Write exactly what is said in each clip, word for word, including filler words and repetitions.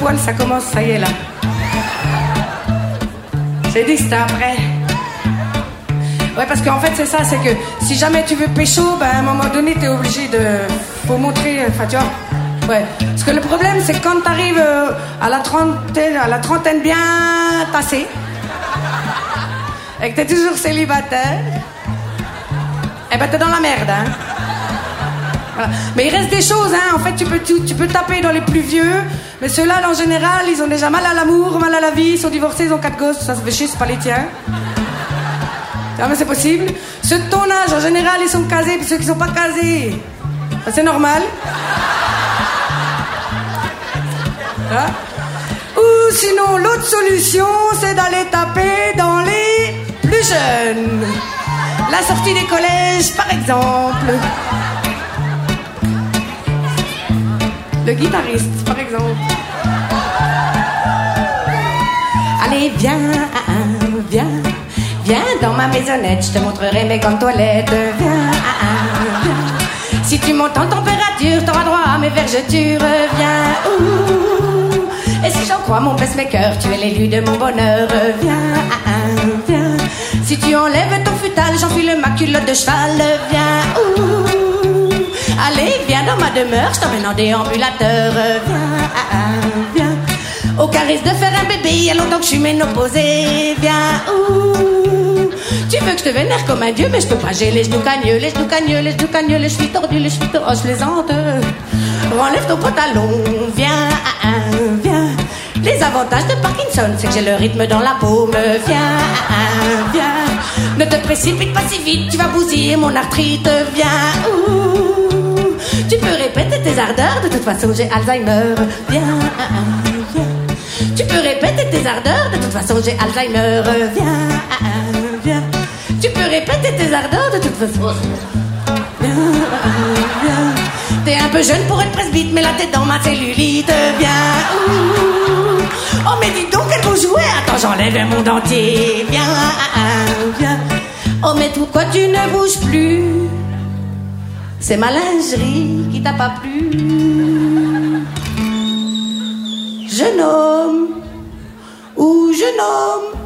poil, ça commence, ça y est là. J'ai dit que c'était après. Ouais, parce qu'en fait, c'est ça, c'est que si jamais tu veux pécho, ben, à un moment donné, t'es obligé de... Faut montrer, enfin, tu vois. Ouais. Parce que le problème, c'est que quand t'arrives euh, à la trentaine, à la trentaine bien tassée, et que t'es toujours célibataire, eh ben, t'es dans la merde, hein. Voilà. Mais il reste des choses, hein. En fait, tu peux, tu, tu peux taper dans les plus vieux, mais ceux-là, en général, ils ont déjà mal à l'amour, mal à la vie, ils sont divorcés, ils ont quatre gosses, ça se fait chier, c'est pas les tiens. Ah, mais c'est possible. Ceux de ton âge, en général, ils sont casés, puis ceux qui sont pas casés, ben, c'est normal. Hein? Ou sinon, l'autre solution, c'est d'aller taper dans les plus jeunes. La sortie des collèges, par exemple. Le guitariste, par exemple. Allez, viens, viens, viens dans ma maisonnette, je te montrerai mes grandes toilettes. Viens, viens. Si tu montes en température, t'auras droit à mes vergetures. Viens, ouh. Et si j'en crois mon pacemaker, tu es l'élu de mon bonheur. Viens, viens. Si tu enlèves ton futal, j'enfuis le ma culotte de cheval. Viens, ouh. Allez, viens dans ma demeure, je t'emmène en déambulateur. Viens, viens. Aucun risque de faire un bébé, il y a longtemps que je suis ménopausée. Viens, ouh. Tu veux que je te vénère comme un dieu, mais je peux pas, j'ai les genoux cagneux, les genoux cagneux, les genoux cagneux, les chevilles tordues, les chevilles tordues. Oh, je plaisante. Enlève ton pantalon, viens, viens. Les avantages de Parkinson, c'est que j'ai le rythme dans la paume. Viens, viens. Ne te précipite pas si vite, tu vas bousiller mon arthrite. Viens, ouh. Tu peux répéter tes ardeurs, de toute façon j'ai Alzheimer. Viens, viens. Tu peux répéter tes ardeurs, de toute façon j'ai Alzheimer. Viens, viens. Tu peux répéter tes ardeurs, de toute façon. Viens, viens. T'es un peu jeune pour être presbyte, mais là t'es dans ma cellulite. Viens, ouh. Oh mais dis donc quel beau jouet. Attends, j'enlève mon dentier. Viens, viens. Oh mais pourquoi tu ne bouges plus? C'est ma lingerie qui t'a pas plu. Jeune homme, ou jeune homme.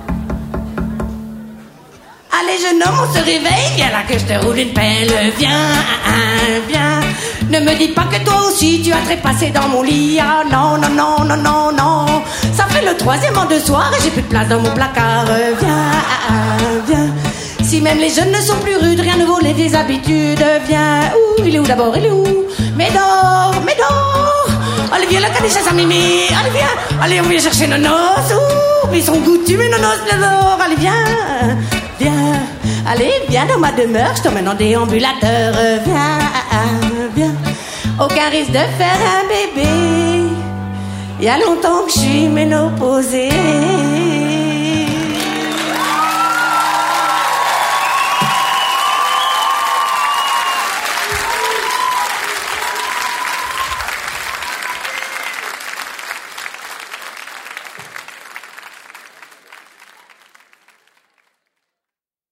Allez jeune homme, on se réveille, viens là que je te roule une pelle. Viens, viens. Ne me dis pas que toi aussi tu as trépassé dans mon lit. Ah non, non, non, non, non, non. Ça fait le troisième en deux soirs et j'ai plus de place dans mon placard. Viens, viens. Si même les jeunes ne sont plus rudes, rien ne vaut les vieilles habitudes. Viens, où, il est où d'abord, il est où? Mais dors, mais dors. Allez viens là, Kadisha, ça mimi. Allez viens, allez on vient chercher nos noces. Ouh, mais ils sont goûtus mes nonos, les or. Allez viens, viens. Allez viens dans ma demeure, je t'emmène en déambulateur. Viens, viens. Aucun risque de faire un bébé. Il y a longtemps que je suis ménopausée.